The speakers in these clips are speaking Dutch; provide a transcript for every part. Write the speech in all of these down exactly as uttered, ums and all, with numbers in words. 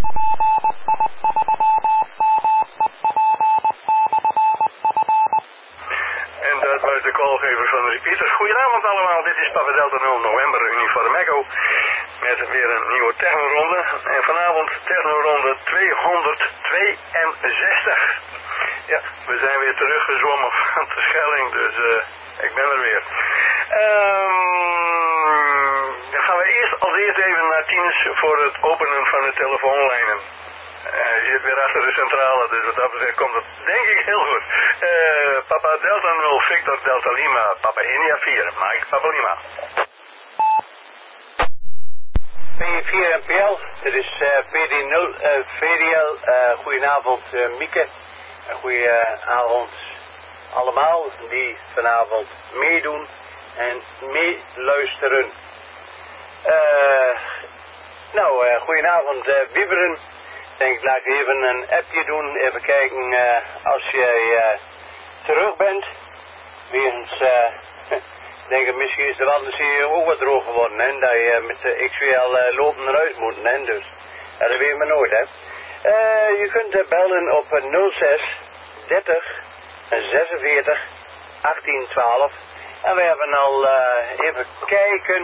En dat was de callgever van de repeaters. Goedenavond allemaal, dit is Papa Delta nul November Uniform Echo. Met weer een nieuwe technoronde. En vanavond technoronde tweehonderdtweeënzestig. Ja, we zijn weer teruggezwommen van de Schelling, dus uh, ik ben er weer. Um, dan gaan we eerst als eerst even naar Tinus voor het openen van de telefoonlijnen. Hij zit weer achter de centrale, dus wat dat betreft komt het denk ik heel goed. Uh, Papa Delta nul, Victor Delta Lima, Papa India vier, Mike Papa Lima. P vier M P L, dit is uh, P D nul uh, V D L, uh, goedenavond uh, Mieke. En goedenavond allemaal die vanavond meedoen en meeluisteren. Uh, nou, uh, goedenavond uh, Wieberen. Ik denk, laat ik even een appje doen. Even kijken uh, als jij uh, terug bent. Wegens, uh, denk misschien is de wanden hier ook wat droog geworden. Hè? Dat je met de X W L uh, lopen naar huis moet. Hè? Dus ja, dat weet je maar nooit. Hè? Uh, je kunt uh, bellen op uh, nul zes dertig zesenveertig achttien twaalf. En we hebben al uh, even kijken.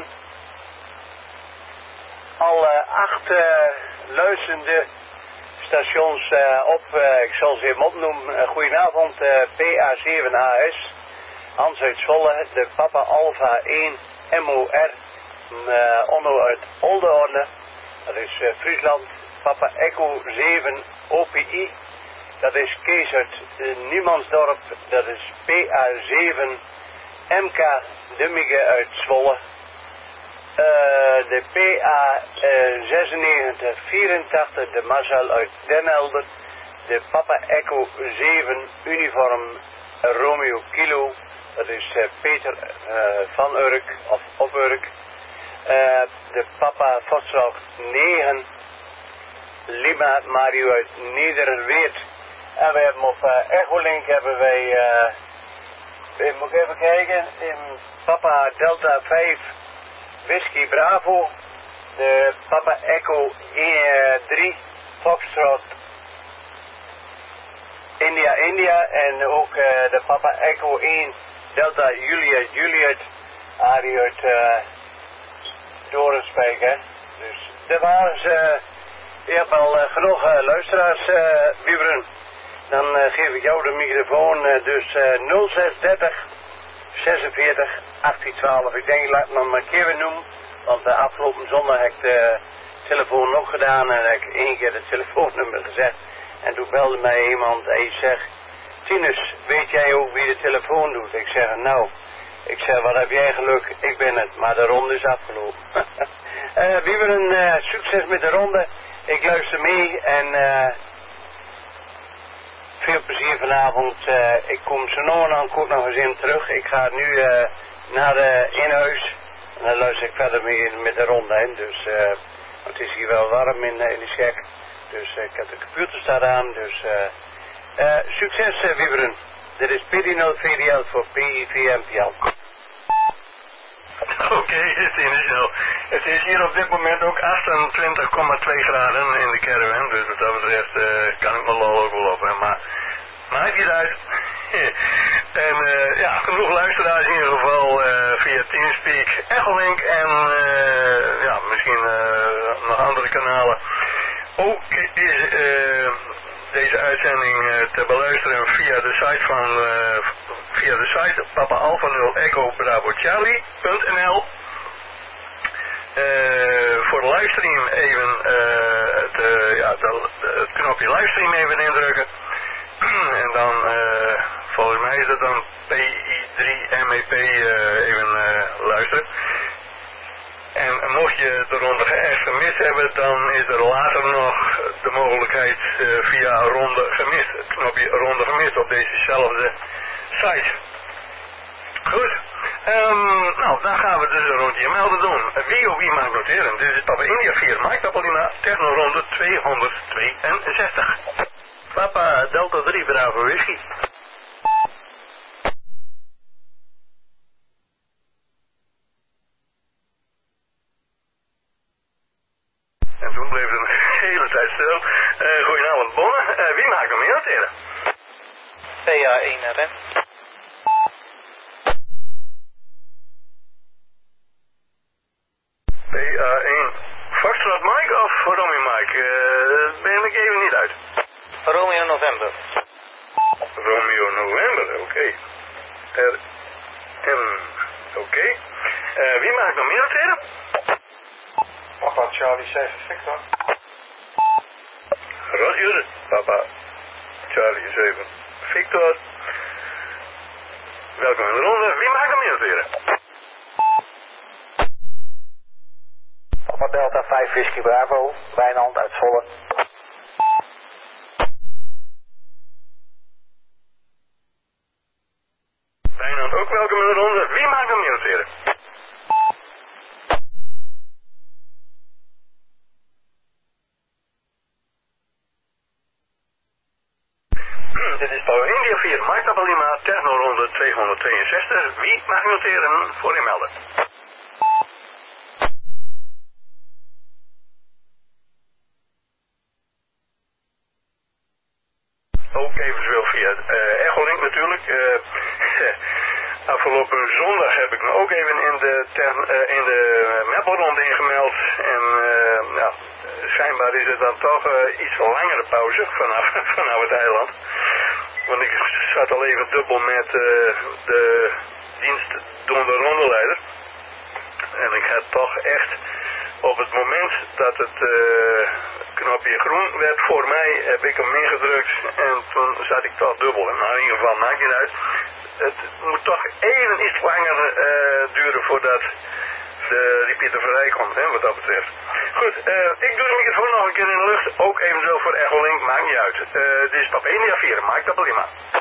Al uh, acht uh, luisterende stations uh, op, uh, ik zal ze even opnoemen. Uh, goedenavond, uh, P A zeven A S, Hans uit Zwolle, de Papa Alpha één M O R, uh, Onno uit Oldenorde, dat is uh, Friesland, Papa Echo zeven O P I, dat is Kees uit uh, Niemandsdorp, dat is P A zeven M K Dummige uit Zwolle. Uh, de P A uh, zesennegentig vierentachtig, de Marcel uit Den Helder, de Papa Echo zeven uniform Romeo Kilo, dat is uh, Peter uh, van Urk of op Urk, uh, de Papa Foxtrot negen, Lima Mario uit Nederweert, en we hebben op uh, Echolink hebben wij, uh, ik moet even kijken, in Papa Delta vijf, Whisky Bravo, de Papa Echo drie, Foxtrot, India India en ook uh, de Papa Echo één, Delta Juliet Juliet, Arie uit uh, Dorenspijk, hè. Dus dat waren ze, uh, je hebt al uh, genoeg uh, luisteraars, uh, Wieberen. Dan uh, geef ik jou de microfoon, uh, dus uh, nul zes dertig zesenveertig achttien twaalf. Ik denk, ik laat het nog maar een keer weer noemen. Want de afgelopen zondag heb ik de telefoon nog gedaan en heb ik één keer het telefoonnummer gezegd. En toen belde mij iemand en zegt, Tinus, weet jij ook wie de telefoon doet? Ik zeg, nou, ik zeg, wat heb jij geluk? Ik ben het, maar de ronde is afgelopen. uh, wie wil een uh, succes met de ronde? Ik luister mee en uh, veel plezier vanavond. Uh, ik kom zo nog en dan kort nog eens in terug. Ik ga nu uh, naar uh, in huis. En dan luister ik verder mee met de ronde heen. Dus uh, het is hier wel warm in, uh, in de shack. Dus uh, ik heb de computer staan aan. Dus uh, uh, succes uh, Wieberen. Dit is P D nul V D L voor P I V M P L. Oké, okay, het is snel. Het is hier op dit moment ook achtentwintig komma twee graden in de caravan. Dus wat dat betreft uh, kan ik mijn lol ook wel op. Hè, maar maakt niet uit. En uh, ja, genoeg luisteraars in ieder geval uh, via Teamspeak, Echolink en uh, ja, misschien uh, nog andere kanalen. Ook is uh, deze uitzending uh, te beluisteren via de site van uh, via de site Papa Alpha nul Echo Bravo Charlie punt n l. Uh, voor de livestream even uh, het, uh, ja, de, het knopje livestream even indrukken. En dan uh, volgens mij is dat dan P I drie M E P uh, even uh, luisteren. En mocht je de ronde echt gemist hebben, dan is er later nog de mogelijkheid uh, via ronde gemist, het knopje ronde gemist op dezezelfde site. Goed, um, nou dan gaan we dus een rondje melden doen. Wie of wie mag noteren? Dit is Papa India vier, Mike Papa Lima, techno ronde tweehonderdtweeënzestig. Papa Delta drie, Bravo Whisky. En toen bleef het een hele de tijd stil. Uh, goedenavond, Bonne. Uh, wie maakt hem noteren? P A één R M. P A één. Foxtrot Mike of Romeo Mike? Uh, ben ik even niet uit. Romeo November. Romeo November, oké. Okay. R M, oké. Okay. Uh, wie maakt nog meer noteren? Papa Charlie zeven Victor. Roger, Papa Charlie zeven Victor. Welkom in de ronde. Wie maakt nog meer noteren? Papa Delta vijf Whisky Bravo, Wijnand uit Zwolle. Wijnand ook welkom in de ronde. Wie maakt nog meer noteren? Dit is Paul India vier, Mike Papa Lima, Techno-ronde tweehonderdtweeënzestig. Wie mag noteren voor je melden? Ook eventueel via uh, Echolink natuurlijk. Uh, afgelopen zondag heb ik me ook even in de, uh, in de Mapple-ronde ingemeld. En uh, nou, schijnbaar is het dan toch uh, iets langere pauze vanaf, vanaf het eiland. Want ik zat al even dubbel met uh, de dienstdoende rondeleider. En ik had toch echt op het moment dat het uh, knopje groen werd voor mij, heb ik hem ingedrukt en toen zat ik toch dubbel. Maar in ieder geval maakt niet uit. Het moet toch even iets langer uh, duren voordat de repeater vrijkomt, hè, wat dat betreft. Goed, uh, ik doe de microfoon nog een keer in de lucht, ook eventueel voor Echolink, maakt niet uit. Uh, dit is Papa India vier, Mike Papa Lima.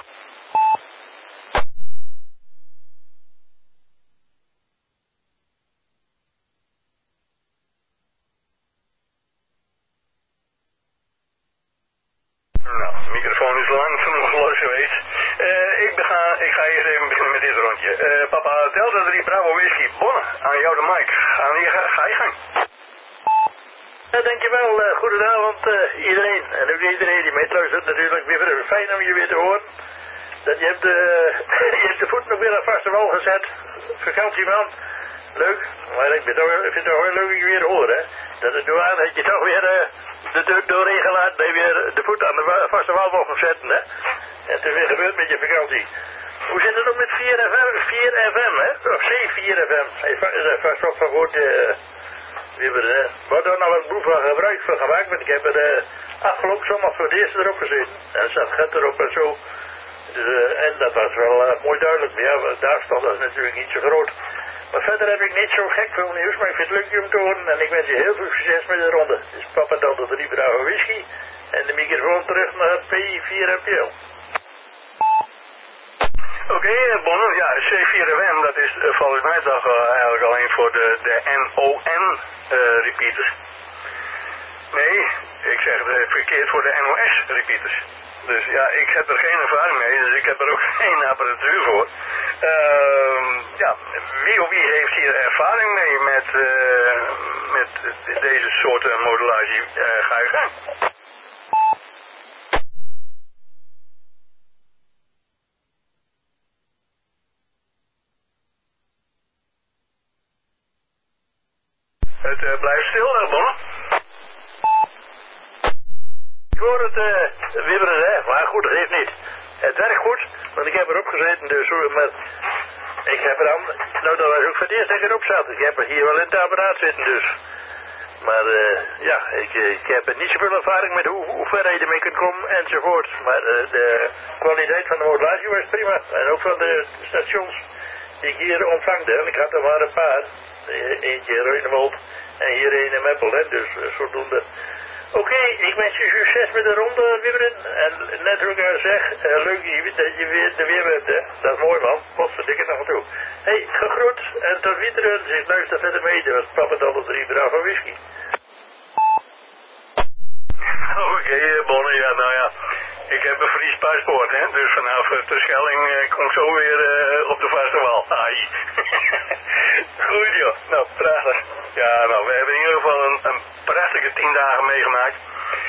Nou, de microfoon is lang genoeg los geweest. Uh, ik, bega, ik ga eerst even beginnen met dit rondje. Uh, Papa Delta drie Bravo Whisky, Bonne, aan jou de mic. Ga je, ga, ga je gang. Ja, dankjewel. Uh, goedenavond uh, iedereen. En ook iedereen die meeluistert natuurlijk. Weer fijn om je weer te horen. Dat je hebt de, je hebt de voet nog weer aan vaste wal gezet. Vakantieman. Leuk. Maar ik vind het toch wel leuk dat je weer horen. Hè? Dat het door aan dat je toch weer uh, de deur doorheen gelaten. Dat je weer de voet aan de vaste wal mogen zetten. Hè? En het is weer gebeurd met je vakantie. Hoe zit het nog met vier F M, hè? Of C vier F M? Hij is vast wel van goed. Uh, We hebben er uh, nou wat boel van gebruik van gemaakt, want ik heb er uh, afgelopen zomaar voor het eerst erop gezeten. En zat gaat erop en zo. Dus, uh, en dat was wel uh, mooi duidelijk. Maar ja, de afstand is natuurlijk niet zo groot. Maar verder heb ik niet zo gek veel nieuws, maar ik vind het leuk om te horen. En ik wens je heel veel succes met de ronde. Het is Papa Delta drie Bravo Whisky. En de microfoon terug naar P vier M P L. Oké, okay, Bonne, ja, C vier F M, dat is uh, volgens mij toch uh, eigenlijk alleen voor de, de N O N uh, repeaters. Nee, ik zeg het verkeerd, voor de N O S repeaters. Dus ja, ik heb er geen ervaring mee, dus ik heb er ook geen apparatuur voor. Uh, ja, wie of wie heeft hier ervaring mee met, uh, met deze soort modulatie? Uh, ga je gang. Het uh, blijft stil, hè, Bonne? Ik hoor het uh, wibberen, hè, maar goed, dat heeft niet. Het werkt goed, want ik heb erop gezeten, dus met, ik heb er aan, nou dat was ook voor het eerst dat ik erop zat. Ik heb er hier wel in het apparaat zitten, dus. Maar uh, ja, ik, ik heb niet zoveel ervaring met hoe, hoe ver je ermee kunt komen enzovoort. Maar uh, de kwaliteit van de modulatie was prima. En ook van de stations die ik hier ontvangde. Ik had er maar een paar. Eentje in Reunewold en hier een in Meppel, hè, dus uh, zodoende. Oké, okay, ik wens je succes met de ronde, Wibberen. En net hoe ik al zeg, uh, leuk dat je weer de weer bent, hè. Dat is mooi, man. Potverdikke nog naartoe. Hé, hey, gegroet en tot wiederheen. Ik luister verder mee. Dat was Papa Delta drie Bravo Whisky. Oké, okay, Bonne, ja, nou ja. Ik heb een Fries paspoort, hè, dus vanaf uh, Terschelling uh, kom ik zo weer uh, op de vaste wal. Ai. Goed joh, nou prachtig. Ja, nou, we hebben in ieder geval een, een prachtige tien dagen meegemaakt.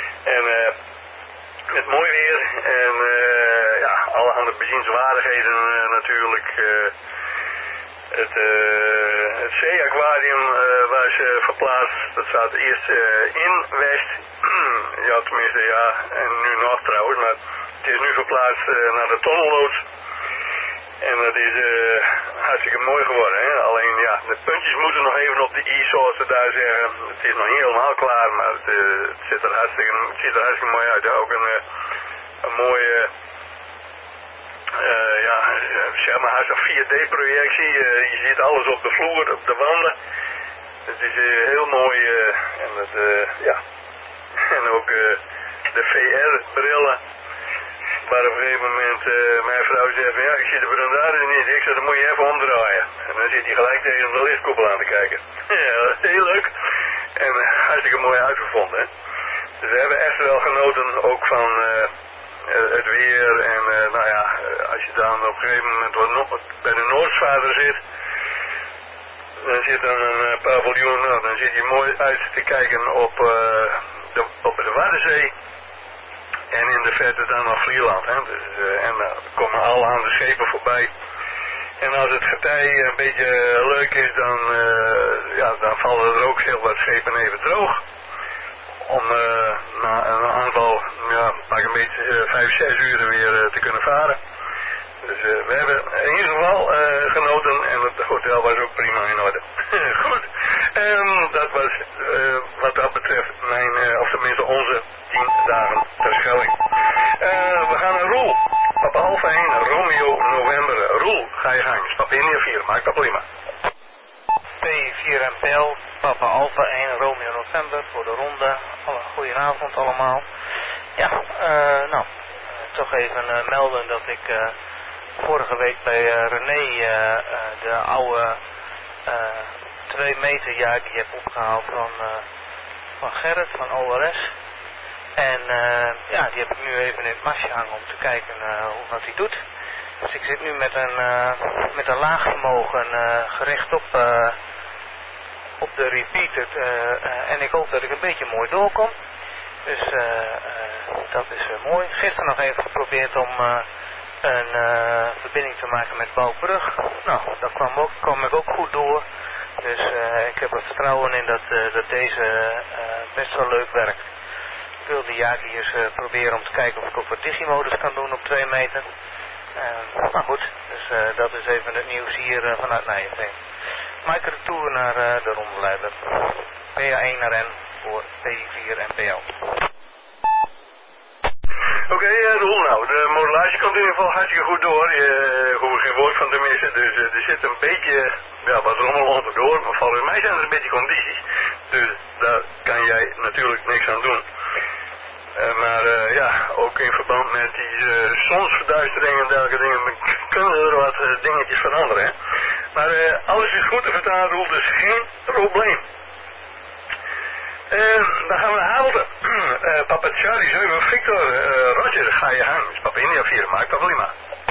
met mooi weer en uh, ja, allerhande bezienswaardigheden uh, natuurlijk. Uh, het, uh, het zee-aquarium uh, waar ze verplaatst, dat staat eerst uh, in West. Ja, tenminste ja, en nu nog trouwens, maar het is nu verplaatst uh, naar de tonnelloods. En dat is uh, hartstikke mooi geworden. Hè? Alleen ja, de puntjes moeten nog even op de i, zoals ze daar zeggen. Het is nog niet helemaal klaar, maar het, uh, het, ziet, er hartstikke, het ziet er hartstikke mooi uit. Ook een, uh, een mooie, uh, ja, zeg maar haast een vier D projectie. Uh, je ziet alles op de vloer, op de wanden. Het is uh, heel mooi uh, en, het, uh, ja. en ook uh, de V R-brillen. Maar op een gegeven moment uh, mijn vrouw zegt van ja, ik zie de brandaren niet. Ik zeg, dan moet je even omdraaien. En dan zit hij gelijk tegen de lichtkoepel aan te kijken. Ja, heel leuk. En uh, hartstikke mooi uitgevonden. Hè? Dus we hebben echt wel genoten ook van uh, het weer. En uh, nou ja, als je dan op een gegeven moment wat no bij de Noordzwaarder zit. Dan zit dan een uh, paviljoen, nou, dan zit je mooi uit te kijken op, uh, de, op de Waddenzee. En in de verte dan nog Vlieland. Hè? Dus, uh, en dan uh, komen allerhande schepen voorbij. En als het getij een beetje leuk is, dan, uh, ja, dan vallen er ook heel wat schepen even droog. Om uh, na een aantal, ja, pak een beetje uh, vijf, zes uur weer uh, te kunnen varen. Dus uh, we hebben in ieder geval uh, genoten en het hotel was ook prima in orde. Goed, um, dat was uh, wat dat betreft mijn, uh, of tenminste onze tien dagen Terschelling. Uh, we gaan naar Roel. Papa Alpha één, Romeo, November. Roel, ga je gang. Stap India vier, maak dat prima. P vier en P L, Papa Alpha één, Romeo, November voor de ronde. Alle, goedenavond allemaal. Ja, uh, nou, toch even uh, melden dat ik uh, vorige week bij uh, René uh, uh, de oude uh, twee meter jaarkie heb opgehaald van, uh, van Gerrit van O R S. En uh, ja, die heb ik nu even in het masje hangen om te kijken uh, hoe wat hij doet. Dus ik zit nu met een, uh, met een laag vermogen uh, gericht op, uh, op de repeater. Uh, uh, en ik hoop dat ik een beetje mooi doorkom. Dus uh, uh, dat is uh, mooi. Gisteren nog even geprobeerd om uh, een uh, verbinding te maken met Bouwbrug. Nou, daar kwam, ook, kwam ik ook goed door. Dus uh, ik heb er vertrouwen in dat, uh, dat deze uh, best wel leuk werkt. Ik wil de jaarkie eens uh, proberen om te kijken of ik ook wat digimodus kan doen op twee meter. Uh, maar goed, dus uh, dat is even het nieuws hier uh, vanuit Nijmegen. Maak ik retour naar uh, de rondeleider. P A één naar N voor P vier en P L. Oké, okay, uh, Roel, nou, de modulage komt in ieder geval hartstikke goed door. Je uh, hoeft er geen woord van te missen, dus uh, er zit een beetje, ja, wat rommel onderdoor. Maar volgens mij zijn er een beetje condities. Dus daar kan jij natuurlijk niks aan doen. Uh, maar uh, ja, ook in verband met die uh, zonsverduistering en dergelijke dingen kunnen er wat uh, dingetjes veranderen. Hè? Maar uh, alles is goed te vertalen, Roel, dus geen probleem. Uh, dan gaan we naar Hamilton. uh, Papa Charlie zeven Victor, uh, Roger, ga je gang. Dus Papa India vier, maak Papa Lima.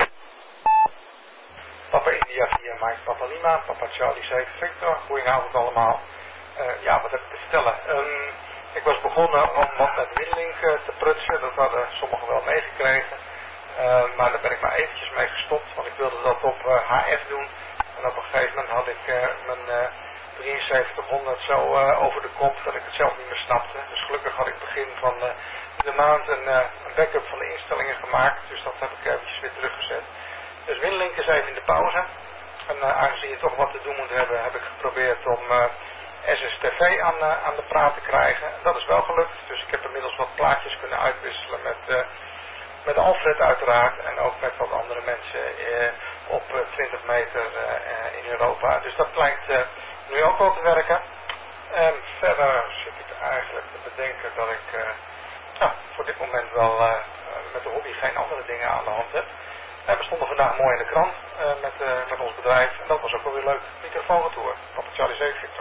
Papa India vier, maak Papa Lima. Papa Charlie zeven Victor, goedenavond allemaal. Uh, ja, wat heb ik te vertellen? Um, ik was begonnen om wat met Winlink uh, te prutsen, dat hadden sommigen wel meegekregen. Uh, maar daar ben ik maar eventjes mee gestopt, want ik wilde dat op uh, H F doen. En op een gegeven moment had ik uh, mijn uh, drieënzeventighonderd zo uh, over de kop dat ik het zelf niet meer snapte. Dus gelukkig had ik begin van uh, de maand een, uh, een backup van de instellingen gemaakt. Dus dat heb ik eventjes weer teruggezet. Dus Winlink is even in de pauze. En uh, aangezien je toch wat te doen moet hebben, heb ik geprobeerd om uh, S S T V aan, uh, aan de praat te krijgen. Dat is wel gelukt. Dus ik heb inmiddels wat plaatjes kunnen uitwisselen met... Uh, Met Alfred uiteraard en ook met wat andere mensen eh, op uh, twintig meter uh, in Europa. Dus dat lijkt uh, nu ook wel te werken. En verder zit ik eigenlijk te bedenken dat ik uh, ja, voor dit moment wel uh, met de hobby geen andere dingen aan de hand heb. En we stonden vandaag mooi in de krant uh, met, uh, met ons bedrijf en dat was ook wel weer leuk. Microfoonretour. Papa Charlie zeven Victor.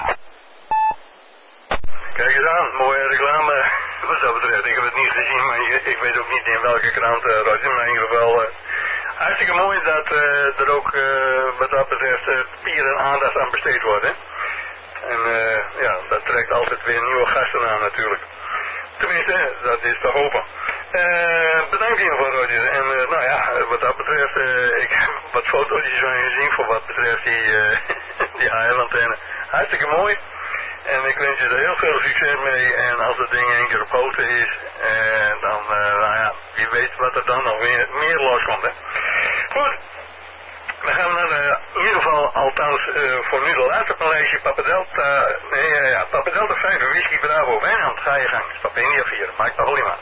Kijk eens aan, mooie reclame wat dat betreft. Ik heb het niet gezien, maar ik weet ook niet in welke krant, uh, Roger, maar in ieder geval uh, hartstikke mooi dat uh, er ook uh, wat dat betreft uh, papier en aandacht aan besteed wordt. Hè? En uh, ja, dat trekt altijd weer nieuwe gasten aan natuurlijk. Tenminste, dat is te hopen. Uh, bedankt in ieder geval, Roger. En uh, nou ja, wat dat betreft, uh, ik heb wat foto's van je gezien voor wat betreft die, uh, die H F-antenne. Hartstikke mooi. En ik wens je er heel veel succes mee. En als het ding één keer op hoogte is, uh, dan, uh, nou ja, wie weet wat er dan nog meer, meer loskomt, hè. Goed. Dan gaan we naar de, in ieder geval, althans uh, voor nu de laatste college, Papa Delta, nee, uh, ja, Papa Delta vijf, Whisky Bravo, Wijnand, ga je gang. Papa India vier, Mike Paulima.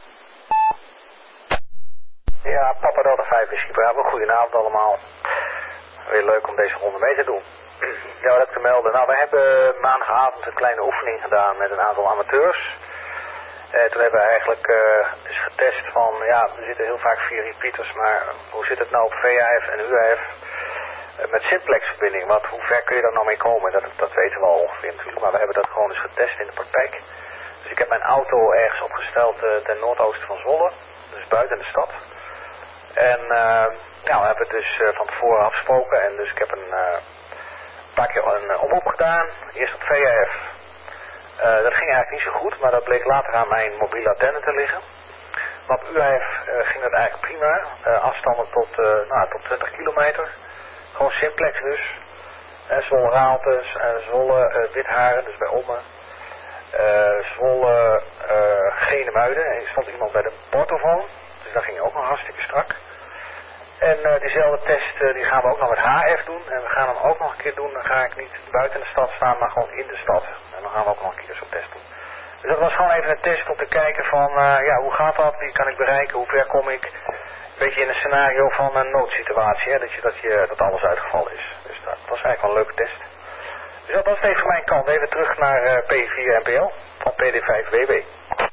Ja, Papa Delta vijf, Whisky Bravo, goedenavond allemaal. Weer leuk om deze ronde mee te doen. Ja, wat heb ik te melden? Nou, we hebben maandagavond een kleine oefening gedaan met een aantal amateurs. Uh, toen hebben we eigenlijk uh, dus getest van, ja, we zitten heel vaak vier repeaters, maar hoe zit het nou op V H F en U H F uh, met simplex verbinding? Wat, hoe ver kun je daar nou mee komen? Dat, dat weten we al ongeveer natuurlijk, maar we hebben dat gewoon eens getest in de praktijk. Dus ik heb mijn auto ergens opgesteld uh, ten noordoosten van Zwolle, dus buiten de stad. En uh, nou, we hebben het dus uh, van tevoren afgesproken en dus ik heb een uh, paar keer een uh, oproep gedaan, eerst op V H F. Uh, dat ging eigenlijk niet zo goed, maar dat bleek later aan mijn mobiele antenne te liggen. Maar op U H F uh, ging dat eigenlijk prima. Uh, afstanden tot, uh, nou, tot twintig kilometer. Gewoon simplex dus. Uh, Zwolle Raaltes, uh, Zwolle uh, Witharen, dus bij Ommen. Uh, Zwolle uh, Genemuiden. Er stond iemand bij de portofoon. Dus dat ging ook nog hartstikke strak. En uh, diezelfde test uh, die gaan we ook nog met H F doen. En we gaan hem ook nog een keer doen. Dan ga ik niet buiten de stad staan, maar gewoon in de stad. En dan gaan we ook nog een keer zo'n test doen. Dus dat was gewoon even een test om te kijken van, uh, ja, hoe gaat dat? Wie kan ik bereiken? Hoe ver kom ik? Een beetje in een scenario van een noodsituatie, hè? Dat, je, dat, je, dat alles uitgevallen is. Dus dat was eigenlijk wel een leuke test. Dus dat was het even van mijn kant. Even terug naar uh, P vier N P L van P D vijf W B.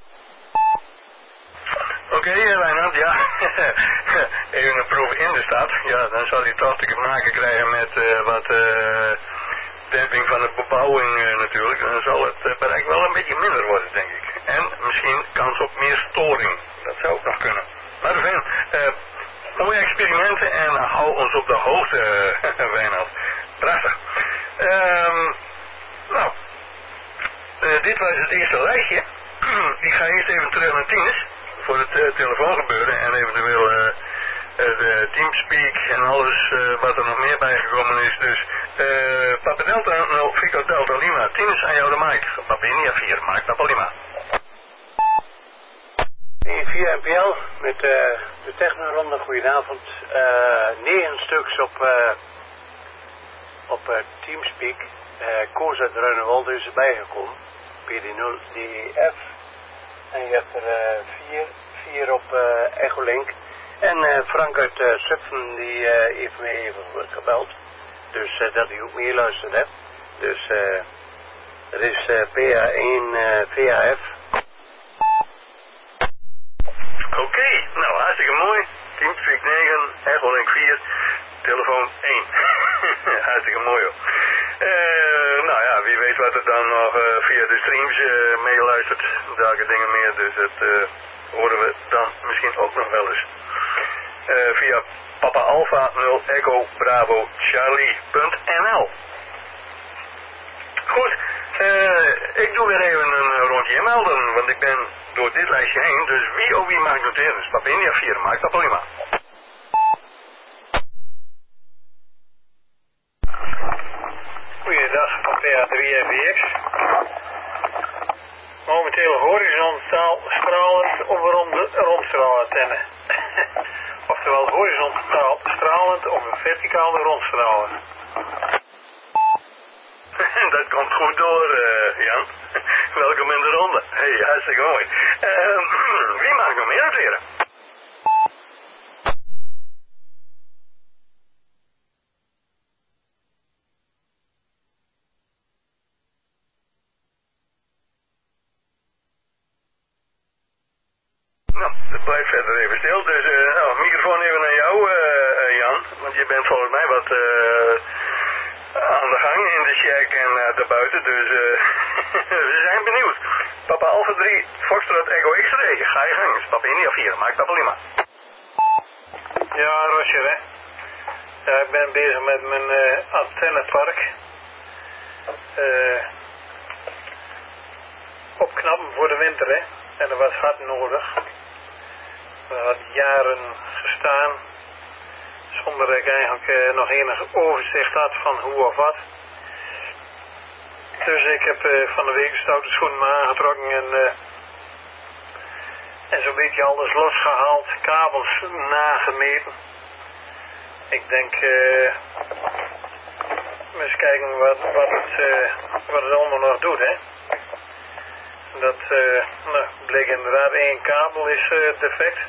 Oké, okay, Wijnand, ja. Even een proef in de stad. Ja, dan zal hij toch te maken krijgen met uh, wat uh, demping van de bebouwing uh, natuurlijk. Dan zal het uh, bereik wel een beetje minder worden, denk ik. En misschien kans op meer storing. Dat zou ook nog kunnen. Maar enfin, uh, mooie experimenten en uh, hou ons op de hoogte, uh, Wijnand. Prachtig. Um, nou, uh, dit was het eerste lijstje. Ik ga eerst even terug naar Tinus. Voor het uh, telefoongebeuren en eventueel uh, uh, de Teamspeak en alles uh, wat er nog meer bijgekomen is. Dus uh, Papa Delta, no, Fico Delta Lima, Tinus aan jou de mic. Papa India vier, Mike Papa Lima. vier N P L met uh, de technoronde, goedenavond. Uh, negen stuks op, uh, op uh, Teamspeak. Uh, Koos uit Ruinewolde is erbij gekomen. P D nul D E F. En je hebt er uh, vier, vier op uh, Echolink. En uh, Frank uit uh, Zutphen die uh, heeft me even gebeld. Dus uh, dat hij ook meeluistert, hè. Dus uh, er is uh, P H één uh, V H F. Oké, okay, nou hartstikke mooi. Teamspeak negen, Echolink vier, telefoon één. Hartstikke mooi hoor. Uh, nou ja, wie weet wat er dan nog uh, via de streams uh, meeluistert. Welke dingen meer, dus dat uh, horen we dan misschien ook nog wel eens. Uh, via Papa Alpha nul Echo Bravo Charlie.nl. Goed, uh, ik doe weer even een rondje melden, want ik ben door dit lijstje heen, dus wie of wie mag noteren? Dus Papa India vier, Mike Papa Lima. Goeiedag, van P H drie F X. Momenteel horizontaal stralend of een ronde rondstraalantenne. Oftewel horizontaal stralend of een verticale rondstralen. Dat komt goed door, uh, Jan. Welkom in de ronde. Hey, hartstikke mooi. Uh, wie mag nog meer noteren? Nou, het blijft verder even stil, dus uh, nou, microfoon even naar jou, uh, uh, Jan. Want je bent volgens mij wat uh, aan de gang in de shack en uh, daarbuiten, dus uh, we zijn benieuwd. Papa Alpha drie, Foxtrot Echo X-ray, ga je gang. Papa India vier, Mike Papa Lima. Ja, Roger, hè. Ja, ik ben bezig met mijn uh, antennepark. Uh, opknappen voor de winter, hè. En dat was hard nodig. Dat had jaren gestaan. Zonder dat ik eigenlijk uh, nog enig overzicht had van hoe of wat. Dus ik heb uh, van de week de stoute schoenen me aangetrokken en, uh, en zo'n beetje alles losgehaald. Kabels nagemeten. Ik denk, uh, eens kijken wat, wat, het, uh, wat het allemaal nog doet, hè. Dat uh, nou, bleek inderdaad één kabel is uh, defect.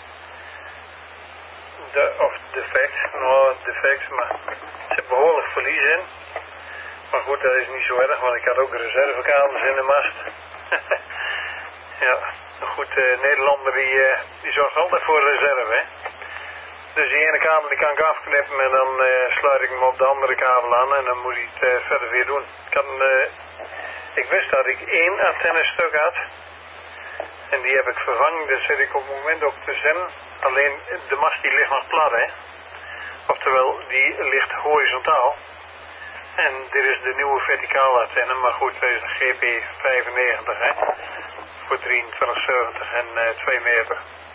De, of defect, nou defect, maar er zit behoorlijk verlies in. Maar goed, dat is niet zo erg, want ik had ook reservekabels in de mast. Ja, goed, uh, Nederlander die, uh, die zorgt altijd voor reserve, hè. Dus die ene kabel die kan ik afknippen en dan uh, sluit ik hem op de andere kabel aan en dan moet hij het uh, verder weer doen. Ik, had een, uh, ik wist dat ik één antennestuk had en die heb ik vervangen, daar zit ik op het moment op te zetten. Alleen de mast die ligt nog plat, hè. Oftewel, die ligt horizontaal. En dit is de nieuwe verticale antenne, maar goed, dat is de G P vijfennegentig, hè. Voor drieëntwintig zeventig en uh, twee meter.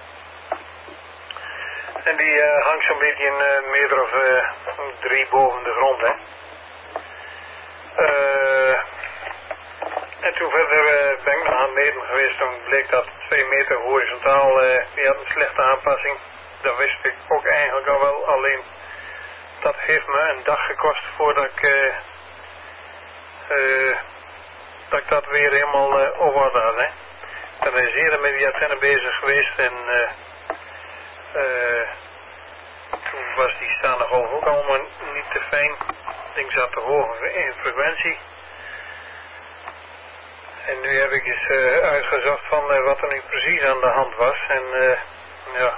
En die uh, hangt zo'n beetje een uh, meter of uh, drie boven de grond, hè. Uh, en toen verder uh, ben ik nog aan het meten geweest, toen bleek dat twee meter horizontaal, uh, die had een slechte aanpassing. Dat wist ik ook eigenlijk al wel, alleen dat heeft me een dag gekost voordat ik, uh, uh, dat, ik dat weer helemaal uh, op orde had, hè. Ik ben eerder met die antenne bezig geweest en uh, uh, toen was die staande golf ook allemaal niet te fijn. Het ding zat te hoog in frequentie. En nu heb ik eens uh, uitgezocht van uh, wat er nu precies aan de hand was. En uh, ja,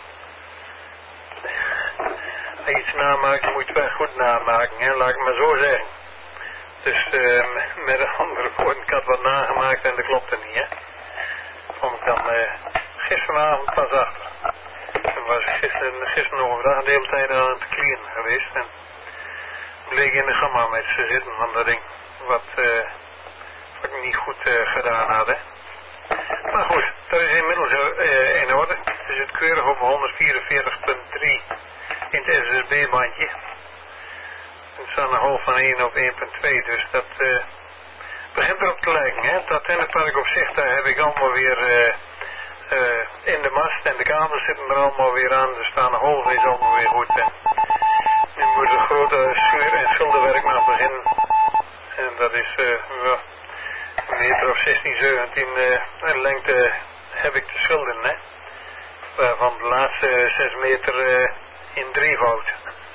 als je iets namaakt, moet je het wel goed namaken, hè? Laat ik maar zo zeggen. Dus uh, met een andere woorden, ik had wat nagemaakt en dat klopte niet, hè. Kom ik dan uh, gisteravond pas achter. Toen was ik gisteren, gisteren overdag de hele tijd aan het clean geweest en bleek in de gamma met ze zitten van dat ding. Wat, uh, wat ik niet goed uh, gedaan had, hè. Maar goed, dat is inmiddels uh, in orde. Het zit keurig op honderdvierenveertig punt drie in het S S B-bandje. Het staat een golf van één op één punt twee, dus dat uh, begint erop te lijken, hè. Het antennepark op zich, daar heb ik allemaal weer uh, uh, in de mast en de kabels zitten er allemaal weer aan. De staande golf is allemaal weer goed. En nu moet het grote schuur- en schilderwerk nog beginnen. En dat is uh, ja, een meter of zestien, zeventien uh, in lengte heb ik te schilderen, hè. Waarvan de laatste zes meter uh, in drievoud.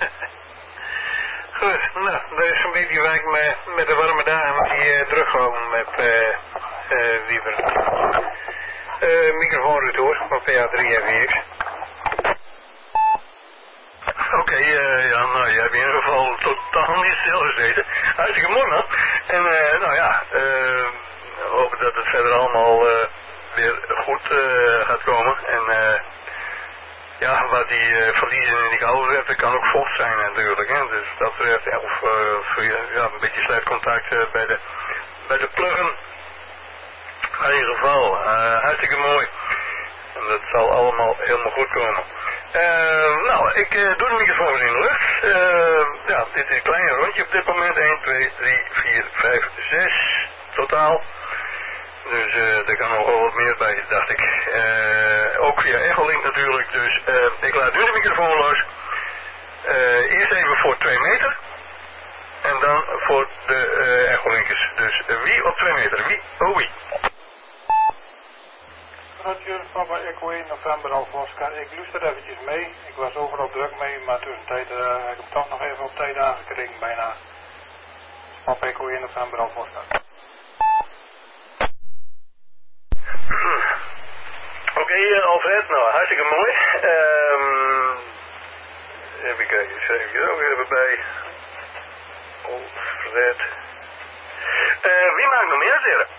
Goed, nou, dat is een beetje waar ik me met de warme dagen die uh, terughouden met uh, uh, Wieber. Uh, microfoon retour van P A drie F X. Oké, okay, uh, ja, nou, jij hebt in ieder geval totaal niet stilgezeten. Hartstikke mooi, man. En, uh, nou ja, uh, we hopen dat het verder allemaal uh, weer goed uh, gaat komen. En, uh, ja, wat die uh, verliezen in die kabel betreft, dat kan ook vocht zijn natuurlijk, hè. Dus dat betreft, ja, of uh, ja, een beetje slecht contact uh, bij de, bij de pluggen. In ieder geval, uh, hartstikke mooi. En dat zal allemaal helemaal goed komen. Uh, nou, ik uh, doe de microfoon in de lucht. Uh, ja, dit is een klein rondje op dit moment. één, twee, drie, vier, vijf, zes totaal. Dus uh, er kan nog wel wat meer bij, dacht ik. Uh, ook via Echolink natuurlijk. Dus uh, ik laat nu de microfoon los. Uh, eerst even voor twee meter. En dan voor de uh, Echolinkers. Dus uh, wie op twee meter? Wie? Oh wie? Roger, Papa Echo één november Alfa Oscar. Ik luister eventjes mee. Ik was overal druk mee, maar tussentijd uh, heb ik hem toch nog even op tijd aangekregen bijna. Papa Echo één november Alfa Oscar. Oké, okay, uh, Alfred, nou hartstikke mooi. Um, even kijken, ik schrijf je er ook even bij. Alfred. Uh, wie maakt nog meer zitten?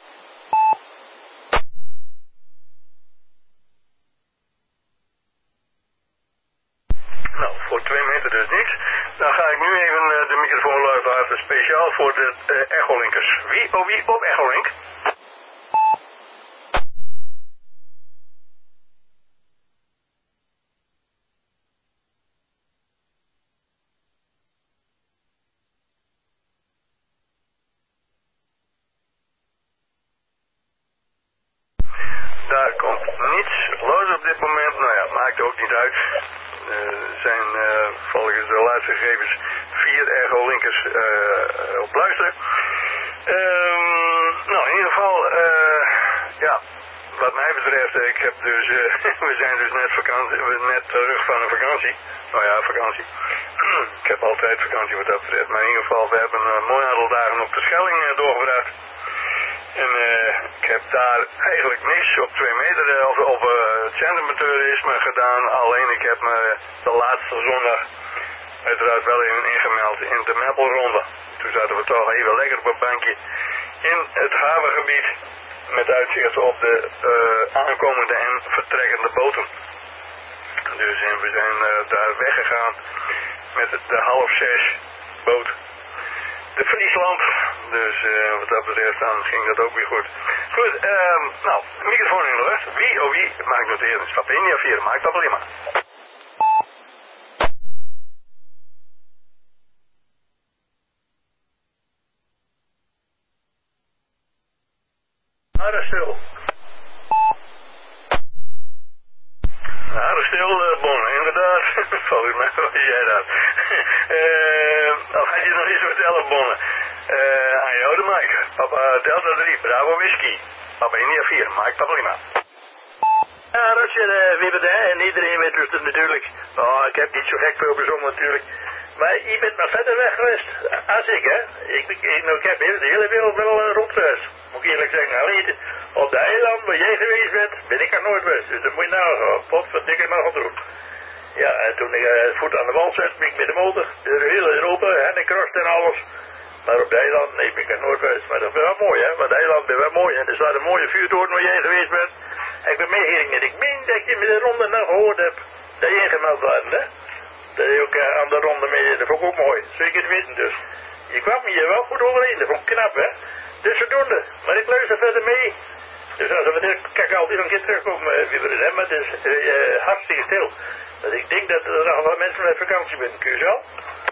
Nou, voor twee meter dus niks. Dan ga ik nu even uh, de microfoon live laten, speciaal voor de uh, Echolinkers. Wie, oh wie op Echolink? daar komt niets los op dit moment. Nou ja, maakt ook niet uit. Er uh, zijn uh, volgens de laatste gegevens vier ergo-linkers uh, op luisteren. Um, nou, in ieder geval, uh, ja, wat mij betreft, ik heb dus, uh, we zijn dus net, vakantie, net terug van een vakantie. Nou ja, vakantie. Ik heb altijd vakantie wat dat betreft. Maar in ieder geval, we hebben een mooi aantal dagen op de Schelling uh, doorgebracht. En uh, ik heb daar eigenlijk niks op twee meter uh, of op uh, het centrumbeteurisme gedaan. Alleen ik heb me de laatste zondag uiteraard wel even ingemeld in de Meppelronde. Toen zaten we toch even lekker op een bankje in het havengebied. Met uitzicht op de uh, aankomende en vertrekkende boten. Dus en we zijn uh, daar weggegaan met de half zes boot. De Friesland. Dus uh, wat dat betreft dan ging dat ook weer goed. Goed, um, nou, microfoon in de lucht. Wie of wie mag ik noteren? Stap India vier, maak dat prima. Harrestil. Harrestil, uh, Bonne, inderdaad. Volgens mij was jij dat. uh, of had je nog iets te vertellen, Bonne? Uh, aan jou de Mike. Papa Delta drie, Bravo Whisky. Papa India vier, Mike Paprima. Ja, dat je uh, weer bij de, en iedereen weet dus het natuurlijk. Oh, ik heb niet zo gek veel gezongen natuurlijk. Maar je bent maar verder weg geweest als ik, hè. Ik, ik, nou, ik heb de hele wereld wel uh, rondgeweest. Moet ik eerlijk zeggen. Alleen op de eiland waar jij geweest bent, ben ik er nooit geweest. Dus dat moet je nou gaan. Pot wat dikke nog doen. Ja, en toen ik uh, voet aan de wal zet, ben ik met de motor. De hele Europa, en ik krost en alles. Maar op de eiland, nee, ben ik er nooit geweest. Maar dat is wel mooi, hè. Want de eiland is wel mooi. En er staat een mooie vuurtoren waar jij geweest bent. En ik ben meegegaan. En ik meen dat je met de ronde nog gehoord hebt. Dat je ingemeld waren, hè. Dat je ook uh, aan de ronde mee, dat vond ik ook mooi. Zeker weten dus. Je kwam hier wel goed overeen, dat vond ik knap, hè. Dus zodoende. Maar ik luister verder mee. Dus als we dit, kijk altijd nog een keer terugkomen, uh, wie we het hebben, maar het is uh, uh, hartstikke stil. Dus ik denk dat er nog wel mensen met vakantie zijn, kun je zo?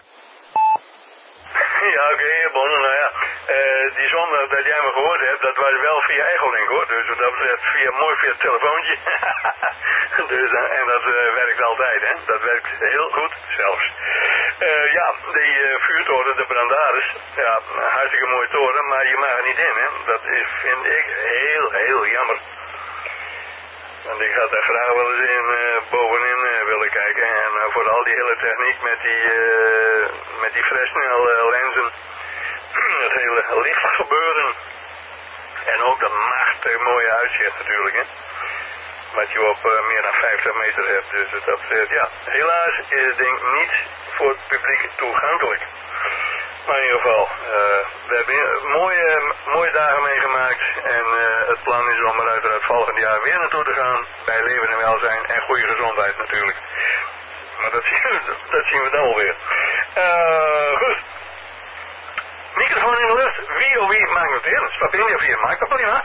Ja, oké, okay, Bonne, nou ja, uh, die zondag dat jij me gehoord hebt, dat was wel via Eichelink hoor, dus wat dat betreft via, mooi via het telefoontje. Dus, uh, en dat uh, werkt altijd, hè, dat werkt heel goed zelfs. Uh, ja, die uh, vuurtoren, de Brandaris, ja, hartstikke mooie toren, maar je mag er niet in, hè, dat is, vind ik heel, heel jammer. Want ik had daar graag wel eens in, uh, bovenin uh, willen kijken. En uh, vooral die hele techniek met die, uh, met die Fresnel uh, lenzen. Het hele lichtgebeuren. En ook dat machtig mooie uitzicht natuurlijk, hè. Wat je op uh, meer dan vijftig meter hebt. Dus dat uh, ja, helaas is het ding niet voor het publiek toegankelijk. Maar in ieder geval, uh, we hebben mooie, mooie dagen meegemaakt en uh, het plan is om er uiteraard volgend jaar weer naartoe te gaan, bij leven en welzijn en goede gezondheid natuurlijk. Maar dat zien we, dat zien we dan alweer. Uh, goed. Microfoon in de lucht, wie of wie maakt het weer? Stap in of vier, maakt dat prima.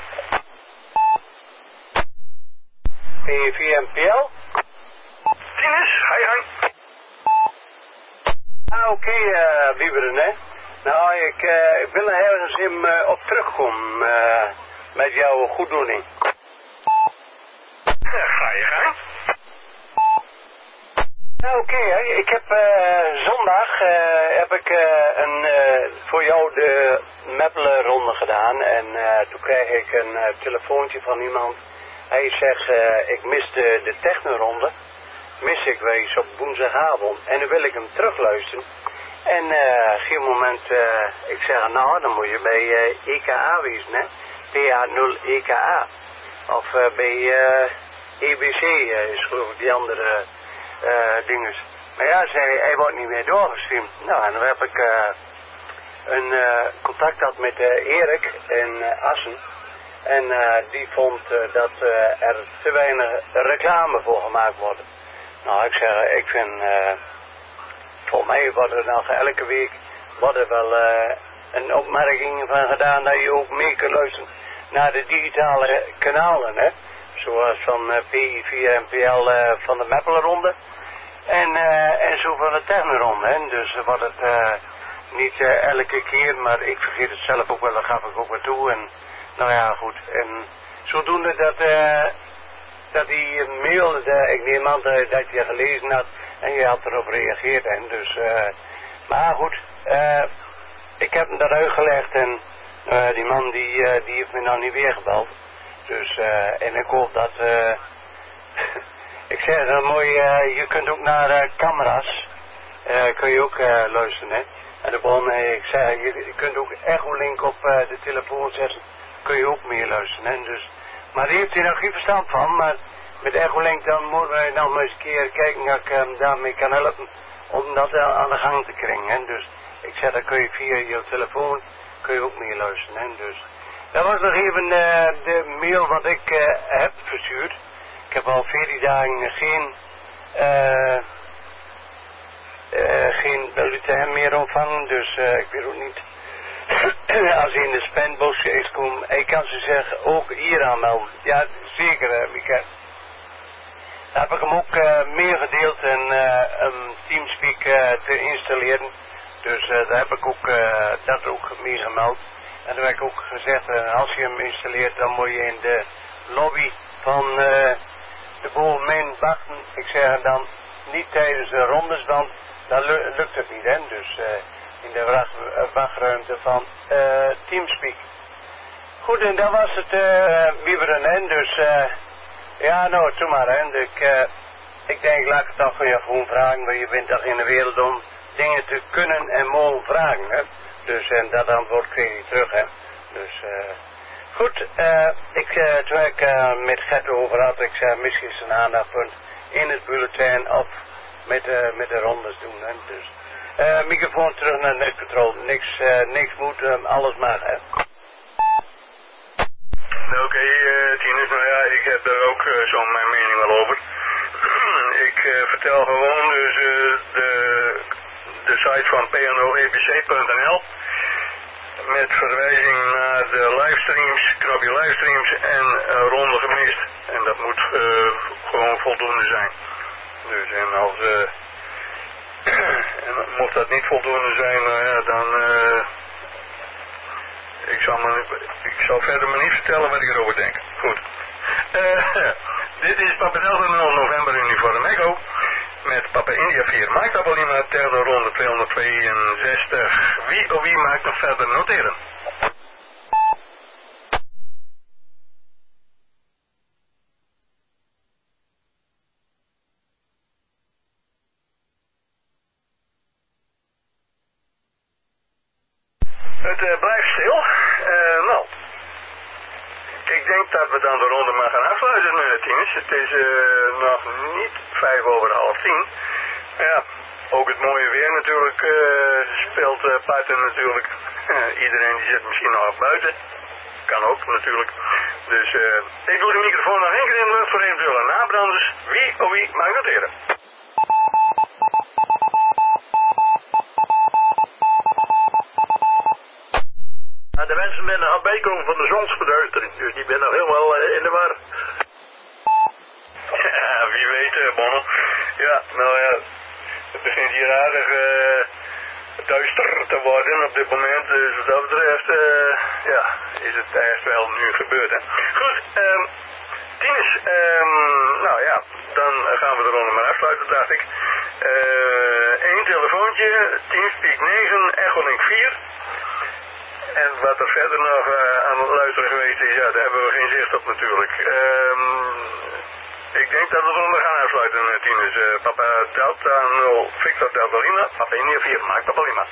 P vier M P L? Tinus, ga je gang. Ah, oké, okay, uh, Wieberen, hè. Nou, ik, uh, ik wil er ergens in, uh, op terugkomen uh, met jouw goeddoening. Ja, ga je gang. Nou, oké, okay, ik heb uh, zondag uh, heb ik uh, een, uh, voor jou de Meppelen-ronde gedaan. En uh, toen kreeg ik een uh, telefoontje van iemand. Hij zegt, uh, ik mis de, de technoronde. Mis ik wees op woensdagavond. En dan wil ik hem terugluisteren. En uh, op een gegeven moment, uh, ik zeg, nou, dan moet je bij uh, E K A wezen, hè. P A nul E K A. Of uh, bij uh, E B C, uh, is geloof ik die andere uh, dingen. Maar ja, zei, hij wordt niet meer doorgestreamd. Nou, en dan heb ik uh, een uh, contact gehad met uh, Erik in uh, Assen. En uh, die vond uh, dat uh, er te weinig reclame voor gemaakt wordt. Nou, ik zeg, ik vind, uh, volgens mij wordt er nog elke week wordt er wel uh, een opmerking van gedaan dat je ook mee kunt luisteren naar de digitale kanalen, hè. Zoals van uh, P I vier M P L uh, van de Meppelenronde en, uh, en zo van de Technoronde, hè. Dus wordt het uh, niet uh, elke keer, maar ik vergeet het zelf ook wel, dat gaf ik ook wel toe. En nou ja, goed. En zodoende dat uh, dat die mail, uh, ik neem aan dat, dat je gelezen had en je had erop gereageerd. En dus, uh, maar goed, uh, ik heb hem eruit gelegd en uh, die man die, uh, die heeft me nou niet weer gebeld. Dus, uh, en ik hoop dat, uh, ik zeg uh, mooi, uh, je kunt ook naar uh, camera's, uh, kun je ook uh, luisteren, hè. En de bon, uh, ik zeg, je, je kunt ook Echolink op uh, de telefoon zetten, kun je ook meer luisteren, hè. Dus, maar die heeft hier nog geen verstand van, maar met Echolink dan moeten wij nog maar eens een keer kijken dat ik hem daarmee kan helpen om dat uh, aan de gang te krijgen, hè. Dus ik zeg, dan kun je via je telefoon, kun je ook meer luisteren, hè. Dus dat was nog even uh, de mail wat ik uh, heb verstuurd. Ik heb al veertien dagen geen, uh, uh, geen bulletin meer ontvangen, dus uh, ik weet ook niet. Als hij in de spambox is komen, hij kan ze zeggen ook hier aanmelden. Ja, zeker, uh, Mieke. Daar heb ik hem ook uh, meer gedeeld en uh, een Teamspeak uh, te installeren. Dus uh, daar heb ik ook uh, dat ook mee gemeld. En dan heb ik ook gezegd, uh, als je hem installeert, dan moet je in de lobby van uh, de bovenmeen wachten. Ik zeg dan niet tijdens de rondes, want dan lukt het niet, hè. Dus uh, in de wacht, uh, wachtruimte van uh, Teamspeak. Goed, en dat was het, uh, wieberen, hè. Dus uh, ja, nou, doe maar, hè. Ik, uh, ik denk, laat ik het dan gewoon vragen, want je bent toch in de wereld om dingen te kunnen en mogen vragen, hè. Dus en dat antwoord kreeg je terug, hè. Dus uh, goed, uh, ik, uh, toen ik uh, met Gert over had, ik zei misschien zijn aandachtpunt in het bulletin of met, uh, met de rondes doen, hè. Dus uh, microfoon terug naar Netcontrol, niks, uh, niks moet, um, alles mag, hè. Oké, okay, uh, Tinus, nou ja, ik heb er ook uh, zo mijn mening wel over. ik uh, vertel gewoon dus uh, de... de site van P N O E B C punt N L met verwijzing naar de livestreams, knopje livestreams en uh, ronde gemist. En dat moet uh, gewoon voldoende zijn. Dus en als uh, en mocht dat niet voldoende zijn, nou ja, dan uh, ik, zal me, ik zal verder maar niet vertellen wat ik erover denk. Goed. Uh, dit is Papa Delta nul November Uniform Echo. Met Papa India vier Mike Papa Lima, derde ronde tweehonderdtweeënzestig. Wie of wie maakt nog verder noteren? Het uh, blijft stil. Uh, nou, ik denk dat we dan de ronde maar gaan afsluiten, uh, Tinus. Het is uh, nog niet vijf over half tien. Ja, ook het mooie weer natuurlijk uh, speelt uh, buiten natuurlijk. Uh, iedereen die zit misschien nog buiten. Kan ook natuurlijk. Dus uh, ik doe de microfoon nog één keer in de lucht voor eventuele nabranders. Wie of wie mag noteren? De mensen zijn aan het bijkomen van de zonsverduistering, dus die ben nog helemaal uh, in de war. Ja, wie weet, uh, Bonne. Ja, nou ja, het begint hier aardig uh, duister te worden op dit moment. Dus wat dat betreft, uh, ja, is het echt wel nu gebeurd, hè. Goed, um, Tinus, um, nou ja, dan gaan we de ronde maar afsluiten, dacht ik. Eén uh, telefoontje, Teamspeak negen, Echolink vier. En wat er verder nog uh, aan het luisteren geweest is, ja, daar hebben we geen zicht op natuurlijk. Um, ik denk dat we de ronde gaan afsluiten, uh, Tinus. Uh, Papa Delta nul, Victor Delta Lima, Papa India vier, Mike Papa Lima.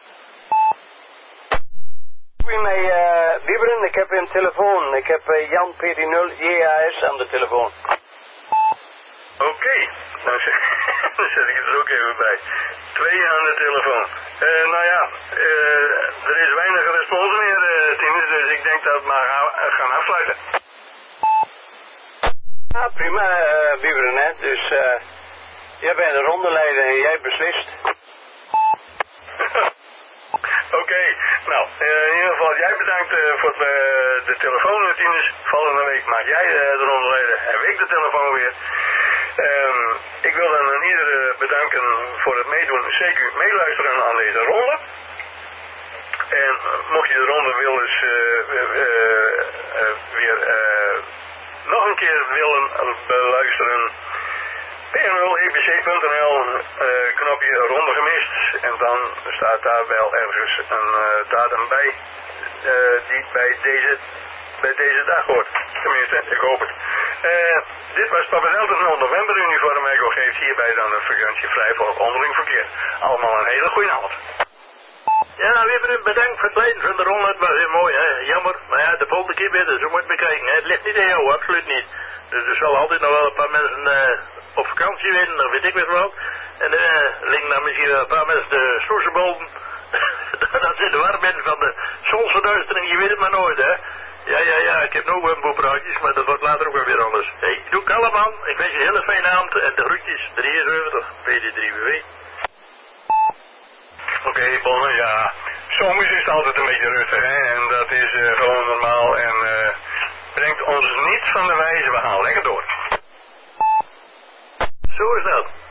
Goeie mij, uh, Wieberen, ik heb een telefoon. Ik heb uh, Jan P D nul J A S aan de telefoon. Oké, okay. Dan, dan zet ik het er ook even bij. Twee aan de telefoon. Uh, nou ja, uh, er is weinig respons meer, uh, Tinus, dus ik denk dat we maar gaan, gaan afsluiten. Ja, prima, uh, Wieberen, hè. Dus uh, jij bent de rondeleider en jij beslist. Oké, okay. Nou, uh, in ieder geval jij bedankt uh, voor uh, de telefoon, Tinus. Volgende week maak jij uh, de rondeleider, heb ik de telefoon weer. Um, ik wil dan aan iedereen bedanken voor het meedoen. Zeker meeluisteren aan deze ronde. En mocht je de ronde willen eens uh, uh, uh, weer uh, nog een keer willen beluisteren, p nul e b c punt n l, uh, knopje ronde gemist. En dan staat daar wel ergens een uh, datum bij, uh, die bij deze, bij deze dag hoort. Tenminste, ik hoop het. Uh, dit was Papa Delta nul november uniform Echo geeft hierbij dan een frequentie vrij voor onderling verkeer. Allemaal een hele goede avond. Ja, nou, weer bedankt voor het leiden van de ronde. Het was heel mooi, hè. Jammer. Maar ja, de volgende keer weer, zo moet je bekijken. Hè. Het ligt niet aan jou, absoluut niet. Dus er zal altijd nog wel een paar mensen uh, op vakantie zijn, of weet ik weer wat. En dan uh, liggen dan misschien wel een paar mensen de soezenbolden. Dat zit de warm in van de zonsverduistering, je weet het maar nooit, hè. Ja, ja, ja, ik heb nog wel een boel praatjes, maar dat wordt later ook wel weer anders. Hey, doe kalm man. Ik wens je een hele fijne avond en de groetjes. drieënzeventig, W D drie W W. Oké, okay, Bonne, ja. Zomers is het altijd een beetje rustig, hè. En dat is uh, gewoon normaal en uh, brengt ons niet van de wijze. We gaan lekker door. Zo is dat.